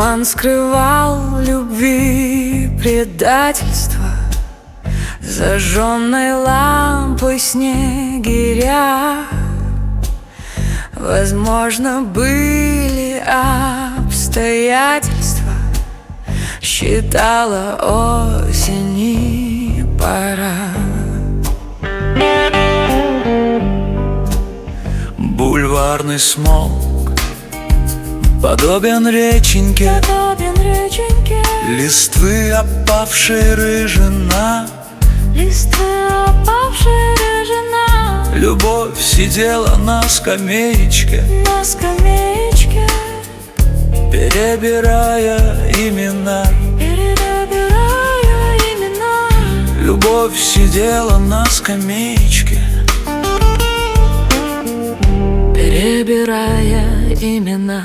Туман скрывал любви предательство, зажженной лампой снегиря. Возможно, были обстоятельства, считала осени пора. Бульварный смог подобен реченьке, листвы опавшей рыжина. Любовь сидела на скамеечке, перебирая имена. Любовь сидела на скамеечке, перебирая имена.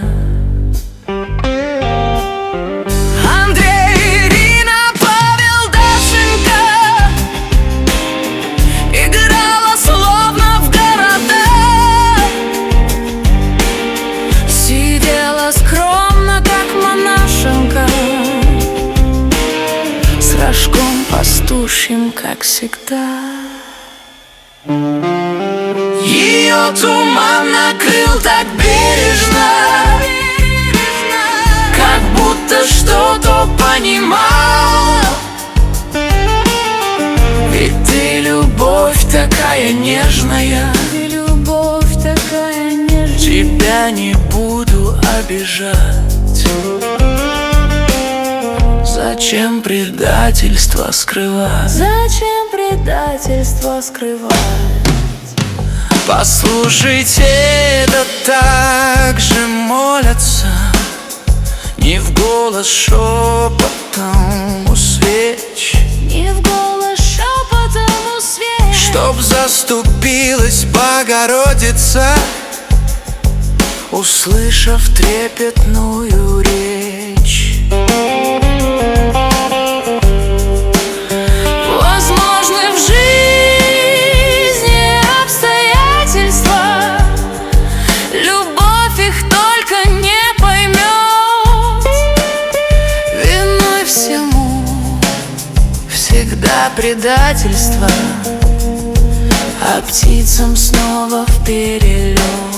Пастушьим, как всегда. Ее туман накрыл так бережно, как будто что-то понимал. Ведь ты любовь такая нежная, тебя не буду обижать. Зачем предательство скрывать? Зачем предательство скрывать? Послушайте, да так же молятся, не в голос шепотом у свеч, не в голос шепотом у свеч, чтоб заступилась Богородица, услышав трепетную речь. Всегда предательство, а птицам снова вперед,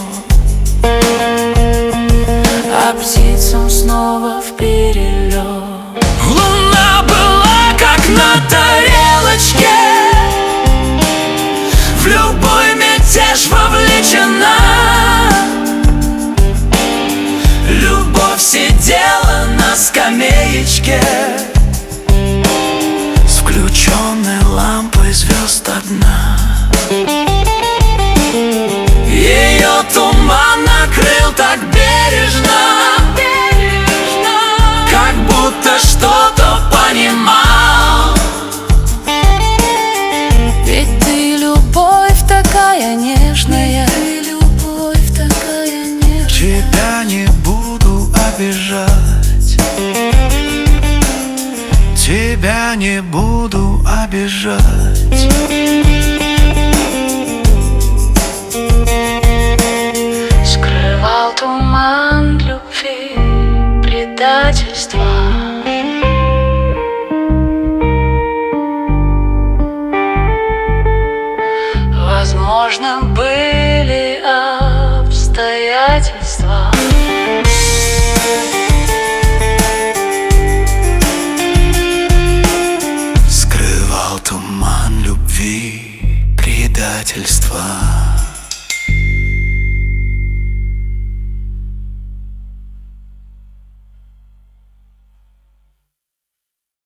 а птицам снова вперед. Луна была как на тарелочке, в любой мятеж вовлечена. Любовь сидела на скамеечке, включенной лампой звезд одна. Ее туман накрыл так бережно, как будто что-то понимал. Ведь ты любовь такая нежная, тебя не буду обижать, тебя не буду обижать. Скрывал туман любви предательства. Возможно, были